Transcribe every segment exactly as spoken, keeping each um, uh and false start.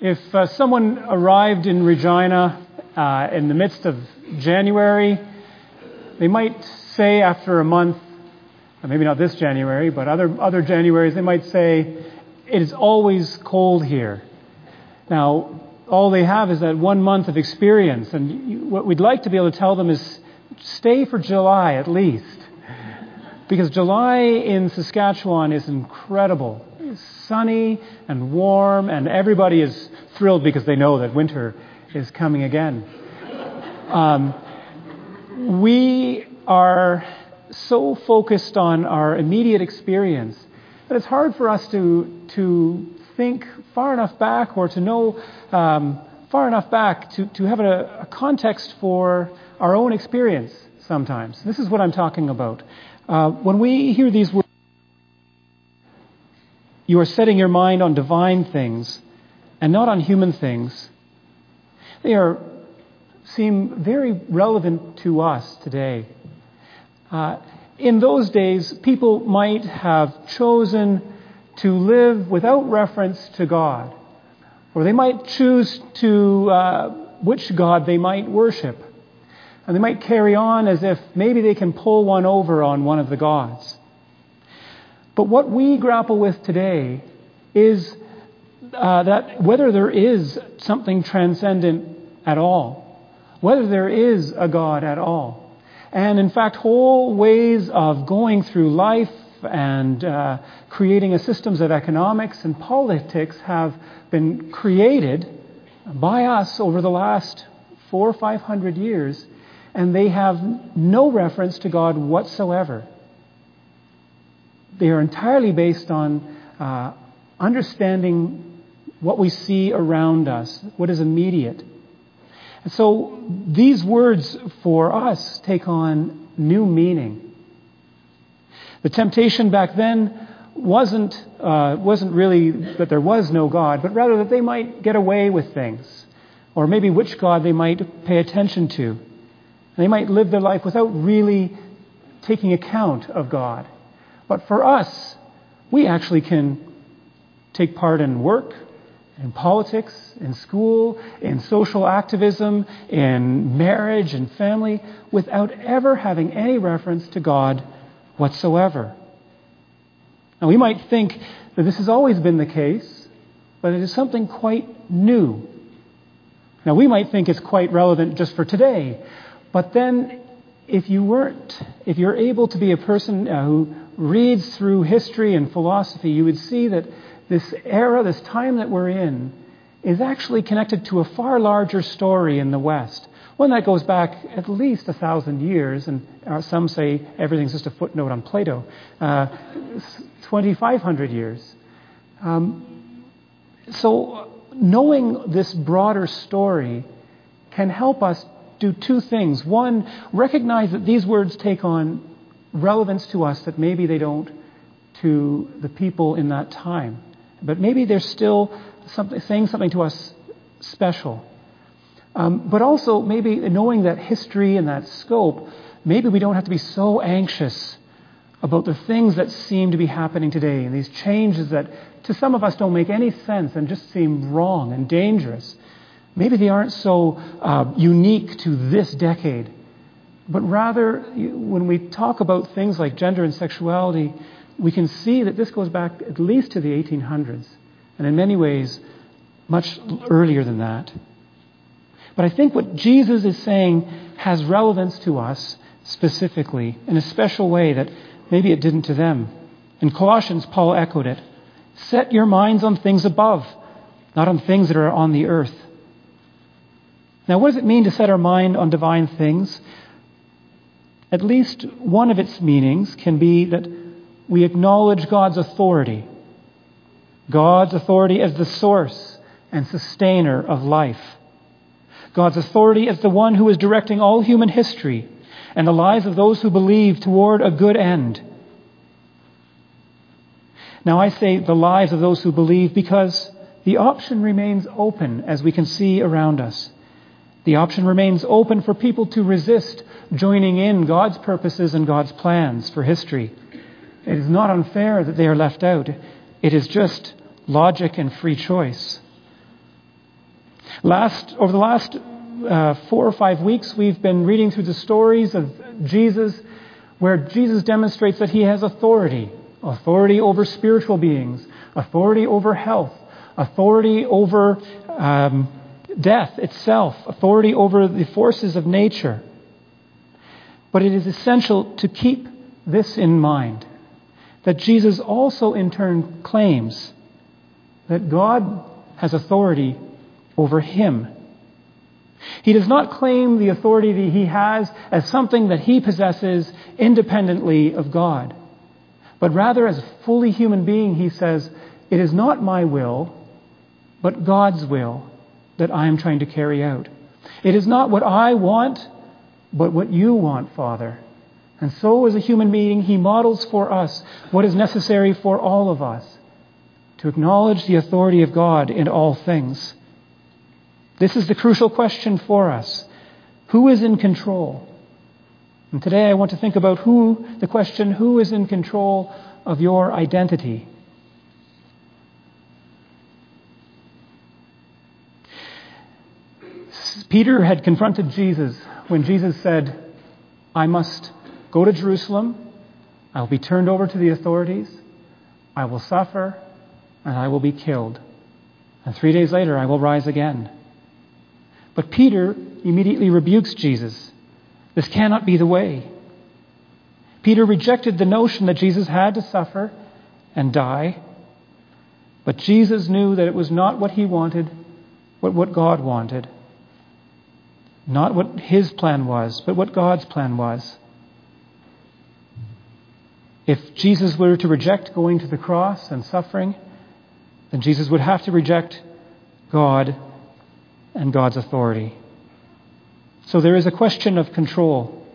If uh, someone arrived in Regina uh, in the midst of January, they might say after a month, or maybe not this January, but other other Januaries, they might say, it is always cold here. Now, all they have is that one month of experience, and you, what we'd like to be able to tell them is, stay for July at least. Because July in Saskatchewan is incredible. It's sunny and warm, and everybody is thrilled because they know that winter is coming again. Um, we are so focused on our immediate experience that it's hard for us to to think far enough back or to know um, far enough back to, to have a, a context for our own experience sometimes. This is what I'm talking about. Uh, when we hear these words, you are setting your mind on divine things and not on human things. They are seem very relevant to us today. Uh, in those days, people might have chosen to live without reference to God, or they might choose to uh, which God they might worship. And they might carry on as if maybe they can pull one over on one of the gods. But what we grapple with today is uh, that whether there is something transcendent at all, whether there is a God at all. And in fact, whole ways of going through life and uh, creating a systems of economics and politics have been created by us over the last four or five hundred years. And they have no reference to God whatsoever. They are entirely based on uh, understanding what we see around us, what is immediate. And so these words for us take on new meaning. The temptation back then wasn't uh, wasn't really that there was no God, but rather that they might get away with things, or maybe which God they might pay attention to. They might live their life without really taking account of God. But for us, we actually can take part in work, in politics, in school, in social activism, in marriage and family, without ever having any reference to God whatsoever. Now, we might think that this has always been the case, but it is something quite new. Now, we might think it's quite relevant just for today. But then, if you weren't, if you're able to be a person uh, who reads through history and philosophy, you would see that this era, this time that we're in, is actually connected to a far larger story in the West. One that goes back at least a thousand years, and uh, some say everything's just a footnote on Plato, uh, twenty-five hundred years. Um, so, knowing this broader story can help us do two things. One, recognize that these words take on relevance to us that maybe they don't to the people in that time. But maybe they're still something, saying something to us special. Um, but also maybe knowing that history and that scope, maybe we don't have to be so anxious about the things that seem to be happening today and these changes that to some of us don't make any sense and just seem wrong and dangerous. Maybe they aren't so uh, unique to this decade, but rather when we talk about things like gender and sexuality, we can see that this goes back at least to the eighteen hundreds, and in many ways much earlier than that. But I think what Jesus is saying has relevance to us specifically in a special way that maybe it didn't to them. In Colossians, Paul echoed it. Set your minds on things above, not on things that are on the earth. Now, what does it mean to set our mind on divine things? At least one of its meanings can be that we acknowledge God's authority. God's authority as the source and sustainer of life. God's authority as the one who is directing all human history and the lives of those who believe toward a good end. Now, I say the lives of those who believe because the option remains open, as we can see around us. The option remains open for people to resist joining in God's purposes and God's plans for history. It is not unfair that they are left out. It is just logic and free choice. Last, over the last uh, four or five weeks, we've been reading through the stories of Jesus where Jesus demonstrates that he has authority. Authority over spiritual beings, authority over health, authority over um, death itself, authority over the forces of nature. But it is essential to keep this in mind, that Jesus also in turn claims that God has authority over him. He does not claim the authority that he has as something that he possesses independently of God. But rather, as a fully human being, he says, it is not my will, but God's will that I am trying to carry out. It is not what I want, but what you want, Father. And so, as a human being, he models for us what is necessary for all of us to acknowledge the authority of God in all things. This is the crucial question for us. Who is in control? And today I want to think about who, the question, who is in control of your identity? Peter had confronted Jesus when Jesus said, I must go to Jerusalem, I will be turned over to the authorities, I will suffer, and I will be killed. And three days later I will rise again. But Peter immediately rebukes Jesus. This cannot be the way. Peter rejected the notion that Jesus had to suffer and die. But Jesus knew that it was not what he wanted, but what God wanted. Not what his plan was, but what God's plan was. If Jesus were to reject going to the cross and suffering, then Jesus would have to reject God and God's authority. So there is a question of control.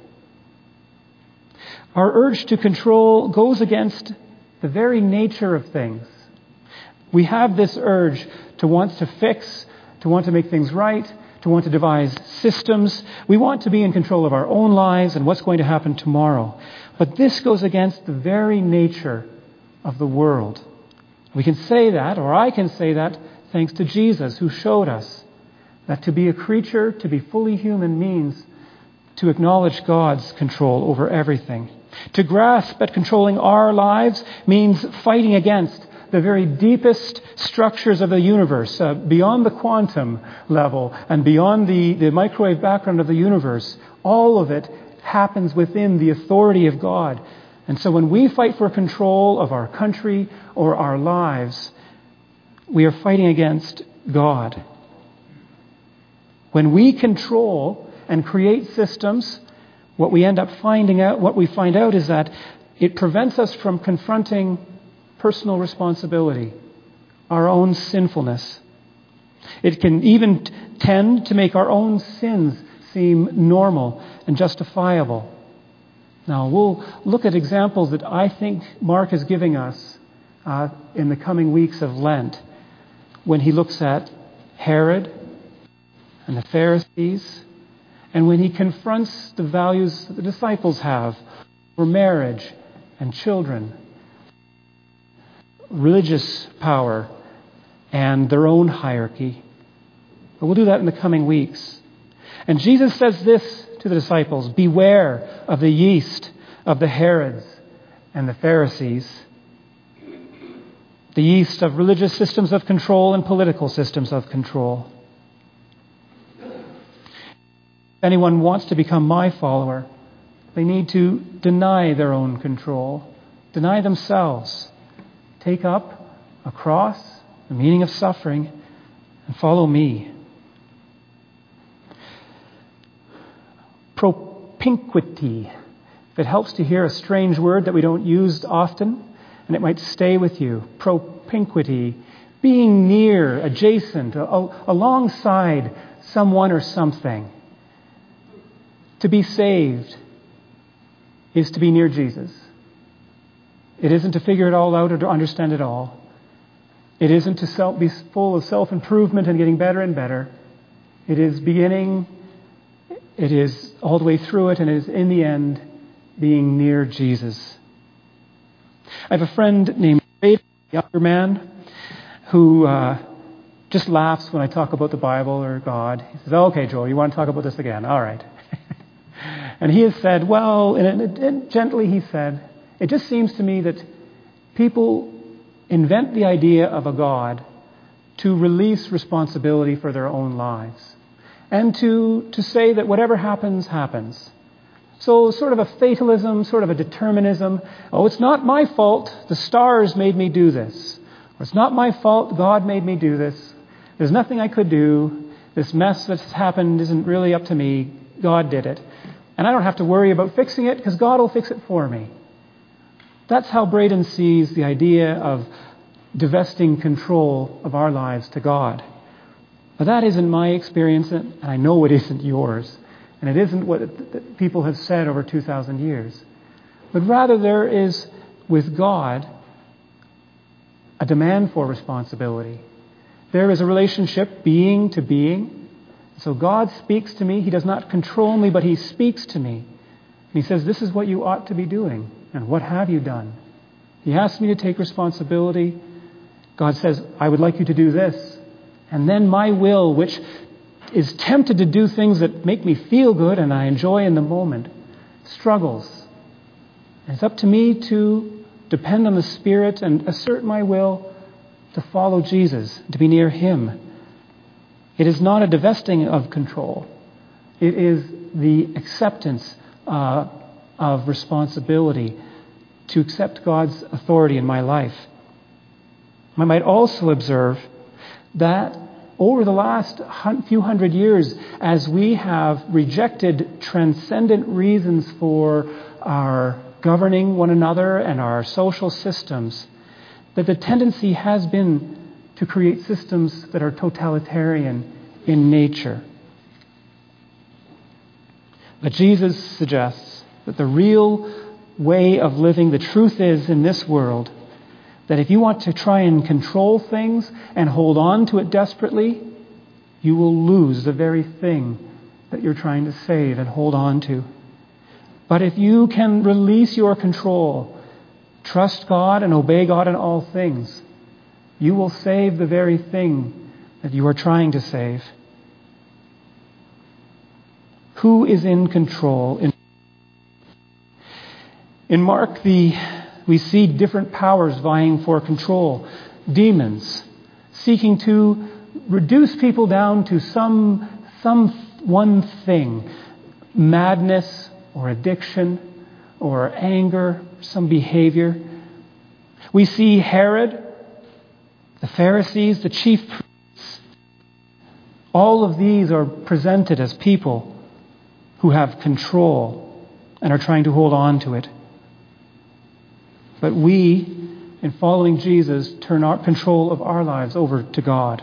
Our urge to control goes against the very nature of things. We have this urge to want to fix, to want to make things right, to want to devise systems. We want to be in control of our own lives and what's going to happen tomorrow. But this goes against the very nature of the world. We can say that, or I can say that, thanks to Jesus, who showed us that to be a creature, to be fully human, means to acknowledge God's control over everything. To grasp at controlling our lives means fighting against the very deepest structures of the universe, uh, beyond the quantum level and beyond the, the microwave background of the universe. All of it happens within the authority of God. And so when we fight for control of our country or our lives, we are fighting against God. When we control and create systems, what we end up finding out, what we find out is that it prevents us from confronting personal responsibility, our own sinfulness. It can even t- tend to make our own sins seem normal and justifiable. Now, we'll look at examples that I think Mark is giving us uh, in the coming weeks of Lent when he looks at Herod and the Pharisees, and when he confronts the values that the disciples have for marriage and children, religious power, and their own hierarchy. But we'll do that in the coming weeks. And Jesus says this to the disciples: beware of the yeast of the Herods and the Pharisees, the yeast of religious systems of control and political systems of control. If anyone wants to become my follower, they need to deny their own control, deny themselves, take up a cross, the meaning of suffering, and follow me. Propinquity. If it helps to hear a strange word that we don't use often, and it might stay with you. Propinquity. Being near, adjacent, a- a- alongside someone or something. To be saved is to be near Jesus. It isn't to figure it all out or to understand it all. It isn't to self, be full of self-improvement and getting better and better. It is beginning, it is all the way through it, and it is in the end being near Jesus. I have a friend named Ray, a younger man, who uh, just laughs when I talk about the Bible or God. He says, okay, Joel, you want to talk about this again? All right. And he has said, well, and, it, and gently he said, it just seems to me that people invent the idea of a God to release responsibility for their own lives and to, to say that whatever happens, happens. So sort of a fatalism, sort of a determinism. Oh, it's not my fault. The stars made me do this. Or it's not my fault. God made me do this. There's nothing I could do. This mess that's happened isn't really up to me. God did it. And I don't have to worry about fixing it because God will fix it for me. That's how Braden sees the idea of divesting control of our lives to God. But that isn't my experience, and I know it isn't yours. And it isn't what people have said over two thousand years. But rather there is, with God, a demand for responsibility. There is a relationship, being to being. So God speaks to me. He does not control me, but He speaks to me. And He says, this is what you ought to be doing. And what have you done? He asks me to take responsibility. God says, I would like you to do this. And then my will, which is tempted to do things that make me feel good and I enjoy in the moment, struggles. And it's up to me to depend on the Spirit and assert my will to follow Jesus, to be near Him. It is not a divesting of control. It is the acceptance uh, of responsibility to accept God's authority in my life. I might also observe that over the last few hundred years, as we have rejected transcendent reasons for our governing one another and our social systems, that the tendency has been to create systems that are totalitarian in nature. But Jesus suggests that the real way of living, the truth is in this world, that if you want to try and control things and hold on to it desperately, you will lose the very thing that you're trying to save and hold on to. But if you can release your control, trust God and obey God in all things, you will save the very thing that you are trying to save. Who is in control? In, in Mark, the we see different powers vying for control. Demons seeking to reduce people down to some, some one thing. Madness or addiction or anger, some behavior. We see Herod, the Pharisees, the chief priests. All of these are presented as people who have control and are trying to hold on to it. But we, in following Jesus, turn our control of our lives over to God.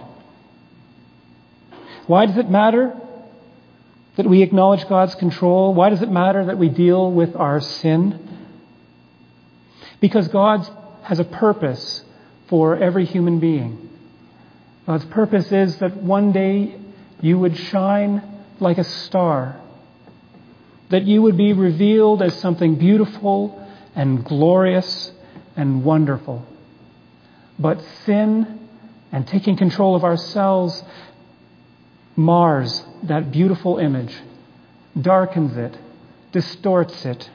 Why does it matter that we acknowledge God's control? Why does it matter that we deal with our sin? Because God has a purpose for every human being. God's purpose is that one day you would shine like a star, that you would be revealed as something beautiful and glorious and wonderful. But sin and taking control of ourselves mars that beautiful image, darkens it, distorts it.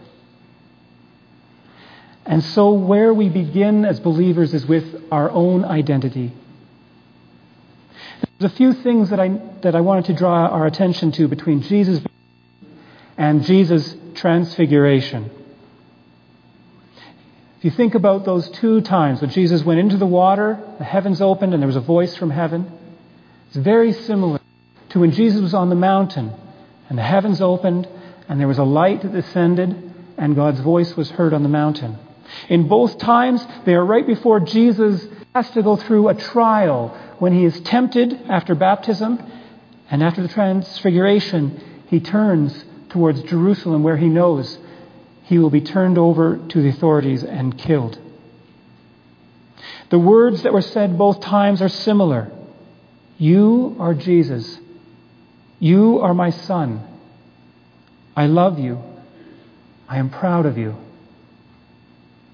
And so where we begin as believers is with our own identity. There's a few things that I that I wanted to draw our attention to between Jesus and Jesus' transfiguration. If you think about those two times when Jesus went into the water, the heavens opened and there was a voice from heaven, it's very similar to when Jesus was on the mountain and the heavens opened and there was a light that descended and God's voice was heard on the mountain. In both times, they are right before Jesus has to go through a trial when he is tempted after baptism, and after the transfiguration, he turns towards Jerusalem where he knows he will be turned over to the authorities and killed. The words that were said both times are similar. You are Jesus. You are my son. I love you. I am proud of you.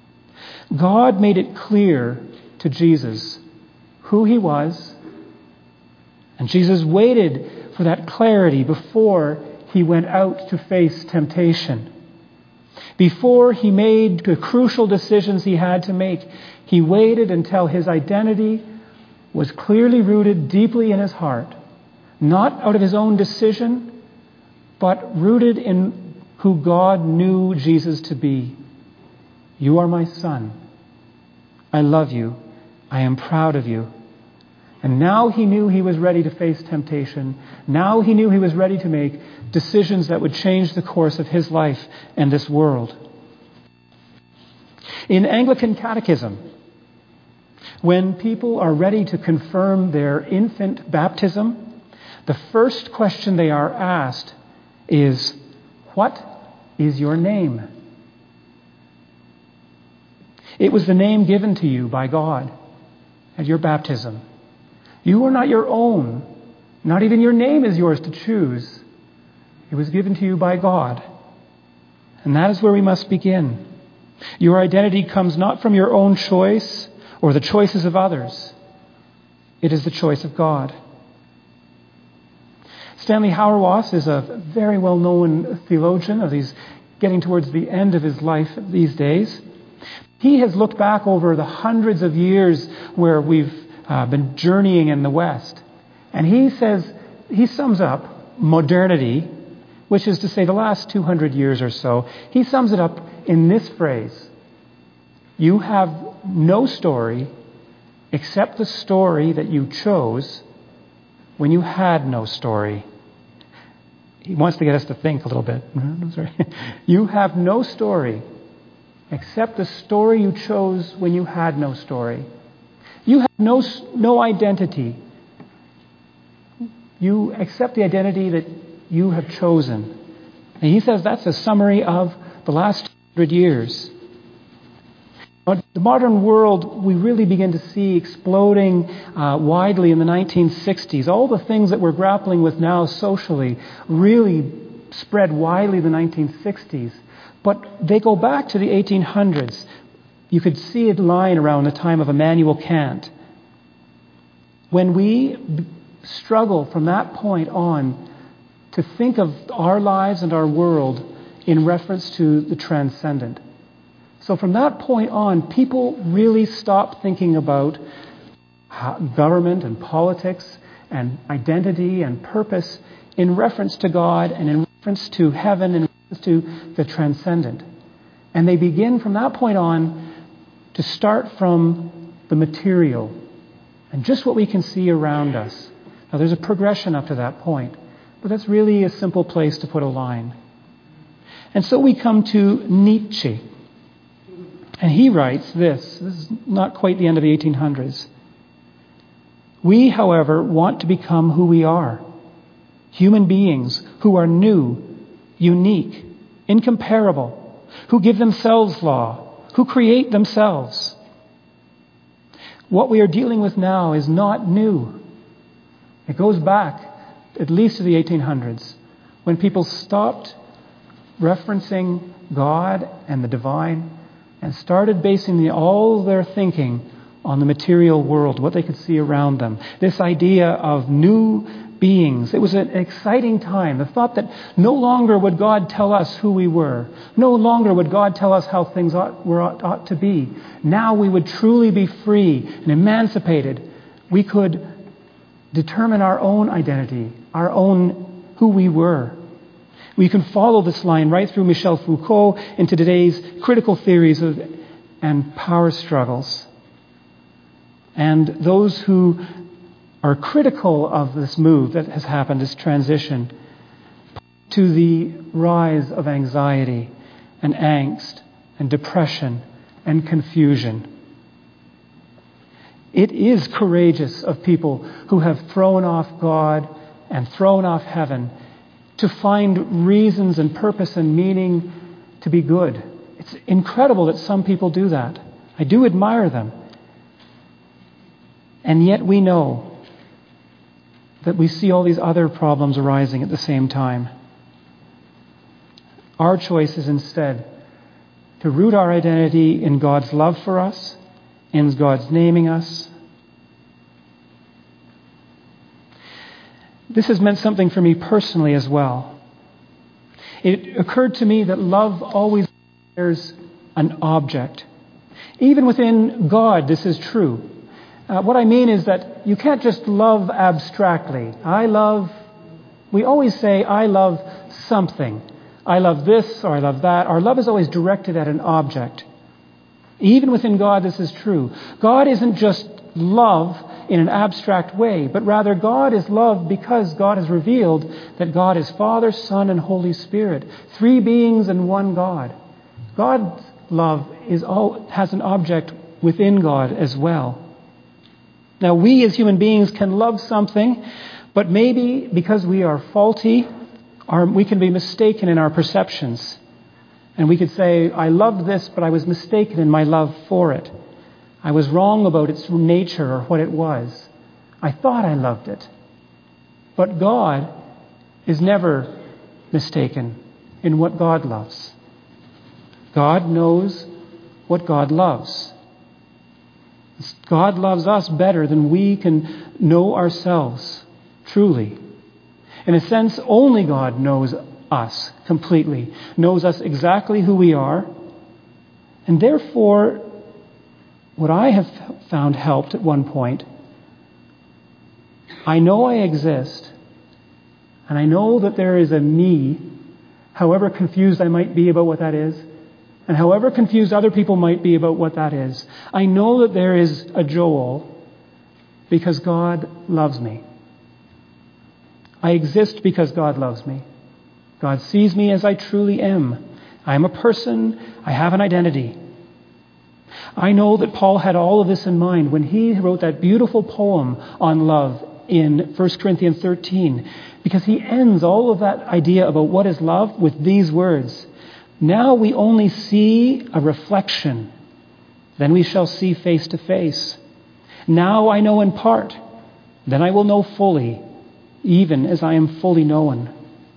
God made it clear to Jesus who he was And Jesus waited for that clarity before he went out to face temptation. Before he made the crucial decisions he had to make, he waited until his identity was clearly rooted deeply in his heart, not out of his own decision, but rooted in who God knew Jesus to be. You are my son. I love you. I am proud of you. And now he knew he was ready to face temptation. Now he knew he was ready to make decisions that would change the course of his life and this world. In Anglican catechism, when people are ready to confirm their infant baptism, the first question they are asked is, "What is your name?" It was the name given to you by God at your baptism. You are not your own. Not even your name is yours to choose. It was given to you by God. And that is where we must begin. Your identity comes not from your own choice or the choices of others. It is the choice of God. Stanley Hauerwas is a very well-known theologian. Of these, getting towards the end of his life these days. He has looked back over the hundreds of years where we've uh, been journeying in the West. And he says, he sums up modernity, which is to say the last two hundred years or so. He sums it up in this phrase: you have no story except the story that you chose when you had no story. He wants to get us to think a little bit. I'm sorry. You have no story except the story you chose when you had no story. You have no, no identity. You accept the identity that you have chosen. And he says that's a summary of the last hundred years. But the modern world, we really begin to see exploding uh, widely in the nineteen sixties. All the things that we're grappling with now socially really spread widely in the nineteen sixties. But they go back to the eighteen hundreds. You could see it lying around the time of Immanuel Kant. When we struggle from that point on to think of our lives and our world in reference to the transcendent. So from that point on, people really stopped thinking about government and politics and identity and purpose in reference to God and in reference to heaven and in reference to the transcendent. And they begin from that point on to start from the material and just what we can see around us. Now there's a progression up to that point, but that's really a simple place to put a line. And so we come to Nietzsche. And he writes this. This is not quite the end of the eighteen hundreds. We, however, want to become who we are. Human beings who are new, unique, incomparable, who give themselves law, who create themselves. What we are dealing with now is not new. It goes back at least to the eighteen hundreds, when people stopped referencing God and the divine and started basing the, all their thinking on the material world, what they could see around them. This idea of new beings. It was an exciting time. The thought that no longer would God tell us who we were. No longer would God tell us how things ought, were, ought, ought to be. Now we would truly be free and emancipated. We could determine our own identity, our own who we were. We can follow this line right through Michel Foucault into today's critical theories of, and power struggles. And those who are critical of this move that has happened, this transition, to the rise of anxiety and angst and depression and confusion. It is courageous of people who have thrown off God and thrown off heaven to find reasons and purpose and meaning to be good. It's incredible that some people do that. I do admire them. And yet we know that we see all these other problems arising at the same time. Our choice is instead to root our identity in God's love for us, in God's naming us. This has meant something for me personally as well. It occurred to me that love always requires an object. Even within God, this is true. Uh, what I mean is that you can't just love abstractly. I love, we always say, I love something. I love this or I love that. Our love is always directed at an object. Even within God, this is true. God isn't just love in an abstract way, but rather God is love because God has revealed that God is Father, Son, and Holy Spirit. Three beings and one God. God's love is all, has an object within God as well. Now, we as human beings can love something, but maybe because we are faulty, our, we can be mistaken in our perceptions. And we could say, I loved this, but I was mistaken in my love for it. I was wrong about its nature or what it was. I thought I loved it. But God is never mistaken in what God loves. God knows what God loves. God loves us better than we can know ourselves, truly. In a sense, only God knows us completely, knows us exactly who we are. And therefore, what I have found helped at one point, I know I exist, and I know that there is a me, however confused I might be about what that is, and however confused other people might be about what that is. I know that there is a Joel because God loves me. I exist because God loves me. God sees me as I truly am. I am a person. I have an identity. I know that Paul had all of this in mind when he wrote that beautiful poem on love in First Corinthians thirteen, because he ends all of that idea about what is love with these words. Now we only see a reflection. Then we shall see face to face. Now I know in part. Then I will know fully, even as I am fully known.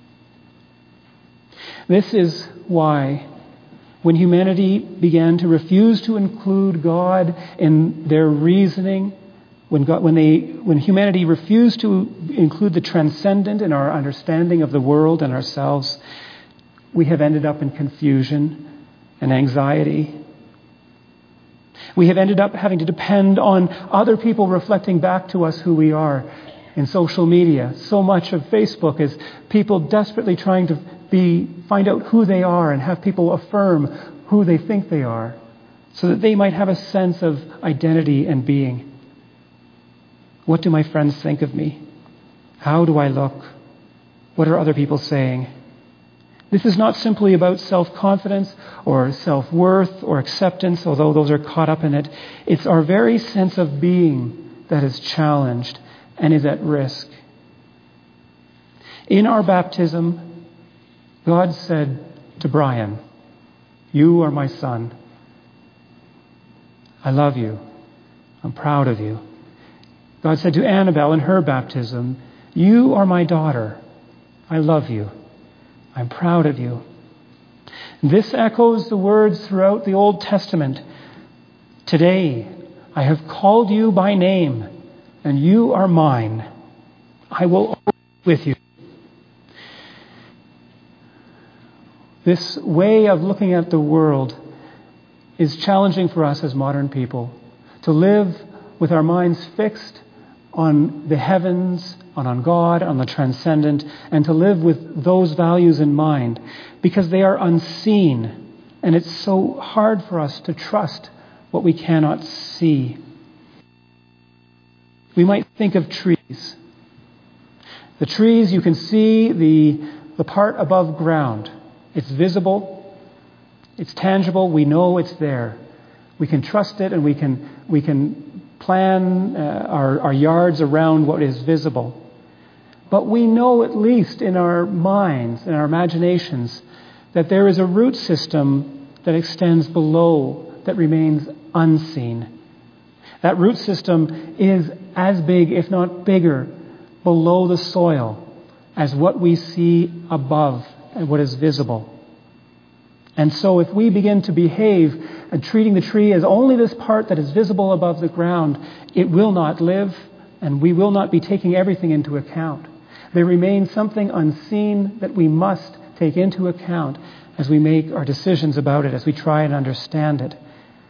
This is why when humanity began to refuse to include God in their reasoning, when, God, when, they, when humanity refused to include the transcendent in our understanding of the world and ourselves, we have ended up in confusion and anxiety. We have ended up having to depend on other people reflecting back to us who we are. In social media, so much of Facebook is people desperately trying to be find out who they are and have people affirm who they think they are so that they might have a sense of identity and being. What do my friends think of me? How do I look? What are other people saying? This is not simply about self-confidence or self-worth or acceptance, although those are caught up in it. It's our very sense of being that is challenged and is at risk. In our baptism, God said to Brian, "You are my son. I love you. I'm proud of you." God said to Annabelle in her baptism, "You are my daughter. I love you. I'm proud of you." This echoes the words throughout the Old Testament. "Today I have called you by name, and you are mine. I will always be with you." This way of looking at the world is challenging for us as modern people, to live with our minds fixed on the heavens, on, on God, on the transcendent, and to live with those values in mind, because they are unseen, and it's so hard for us to trust what we cannot see. We might think of trees. The trees, you can see the, the part above ground. It's visible. It's tangible. We know it's there. We can trust it, and we can we can plan uh, our, our yards around what is visible. But we know, at least in our minds, in our imaginations, that there is a root system that extends below, that remains unseen. That root system is as big, if not bigger, below the soil as what we see above and what is visible. And so if we begin to behave and treating the tree as only this part that is visible above the ground, it will not live, and we will not be taking everything into account. They remain something unseen that we must take into account as we make our decisions about it, as we try and understand it.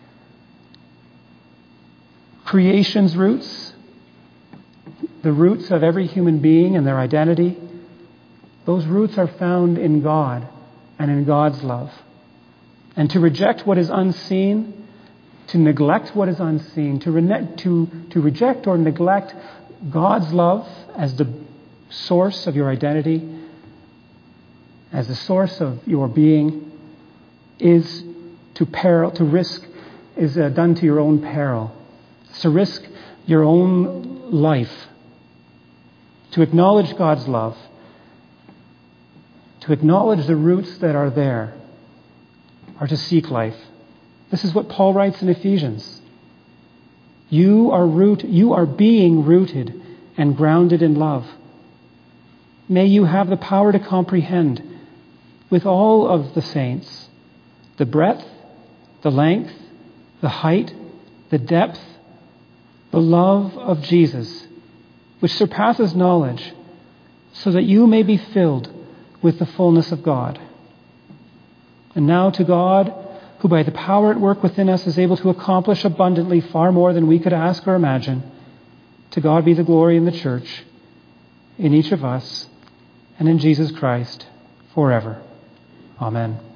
Creation's roots, the roots of every human being and their identity, those roots are found in God and in God's love. And to reject what is unseen, to neglect what is unseen, to, rene- to, to reject or neglect God's love as the source of your identity, as the source of your being, is to peril, to risk, is uh, done to your own peril. It's to risk your own life. To acknowledge God's love. To acknowledge the roots that are there. Or to seek life. This is what Paul writes in Ephesians. You are root, you are being rooted and grounded in love. May you have the power to comprehend with all of the saints the breadth, the length, the height, the depth, the love of Jesus, which surpasses knowledge, so that you may be filled with the fullness of God. And now to God, who by the power at work within us is able to accomplish abundantly far more than we could ask or imagine, to God be the glory in the church, in each of us, and in Jesus Christ, forever. Amen.